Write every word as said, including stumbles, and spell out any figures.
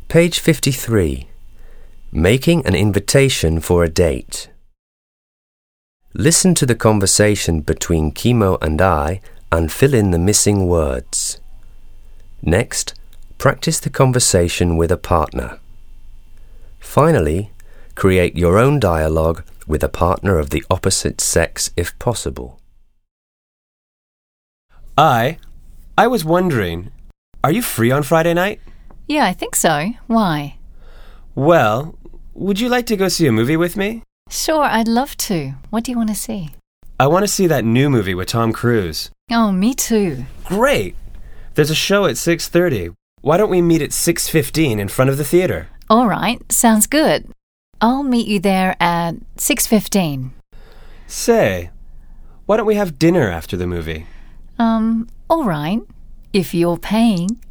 Page fifty-three. Making an invitation for a date. Listen to the conversation between Kimo and I and fill in the missing words. Next, practice the conversation with a partner. Finally, create your own dialogue with a partner of the opposite sex if possible. I, I was wondering, are you free on Friday night? Yeah, I think so. Why? Well, would you like to go see a movie with me? Sure, I'd love to. What do you want to see? I want to see that new movie with Tom Cruise. Oh, me too. Great! There's a show at six thirty. Why don't we meet at six fifteen in front of the theater? All right, sounds good. I'll meet you there at six fifteen. Say, why don't we have dinner after the movie? Um, all right, if you're paying.